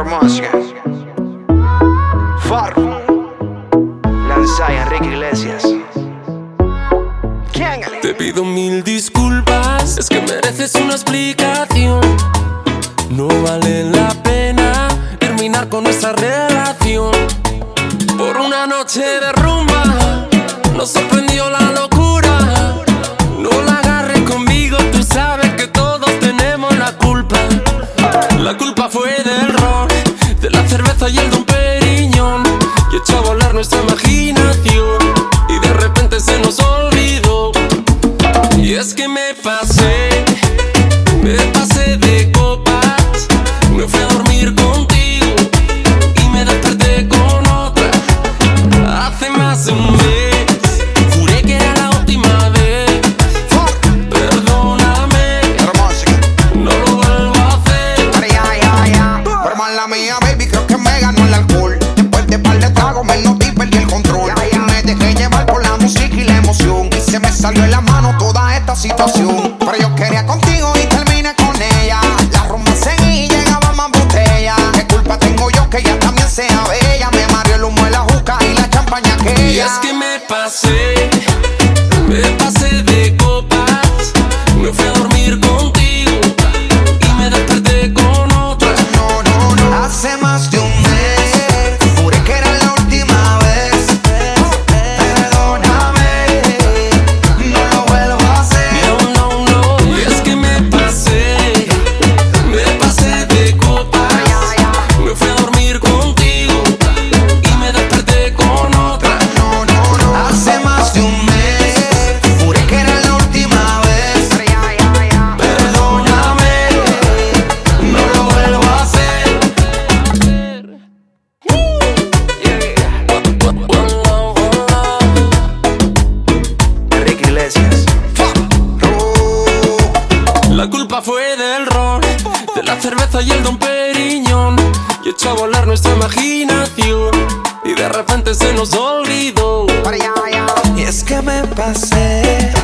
música. Farro, Lanza y Enrique Iglesias. ¿Quién? Te pido mil disculpas, es que mereces una explicación. No vale la pena terminar con nuestra relación. Por una noche de rumba nos sorprendió la locura. No la agarres conmigo, tú sabes que todos tenemos la culpa. La culpa fue del ron, de la cerveza y el Don Periñón, y echó a volar nuestra imaginación, y de repente se nos olvidó. Y es que me pasé de copas, me fui a dormir contigo y me desperté con otra. Hace más de un mes, juré que era la última vez. Perdóname, no lo vuelvo a hacer. Pero mala mía, baby, creo que me ganó el alcohol. Después de par de tragos me noté y perdí el control. Y me dejé llevar por la música y la emoción, y se me salió en la mano toda esta situación. Pero yo quería contigo y terminé con ella. La rumba seguí y llegaba más botella. ¿Qué culpa tengo yo que ella también sea bella? Me mareó el humo de la juca y la champaña aquella. Y es que me pasé de copas, me fui a dormir contigo y me desperté con otra. No, hace más de un mes, juré que era la última vez. Perdóname, no lo vuelvo a hacer. No, y es que me pasé de copas, me fui a dormir contigo y me desperté con otra. No, hace más de un mes, juré que era la última vez. Perdóname, no lo vuelvo a hacer. Enrique Iglesias. La culpa fue del ron, de la cerveza y el Don Periñón, y echó a volar nuestra imaginación, y de repente se nos olvidó. Y es que me pasé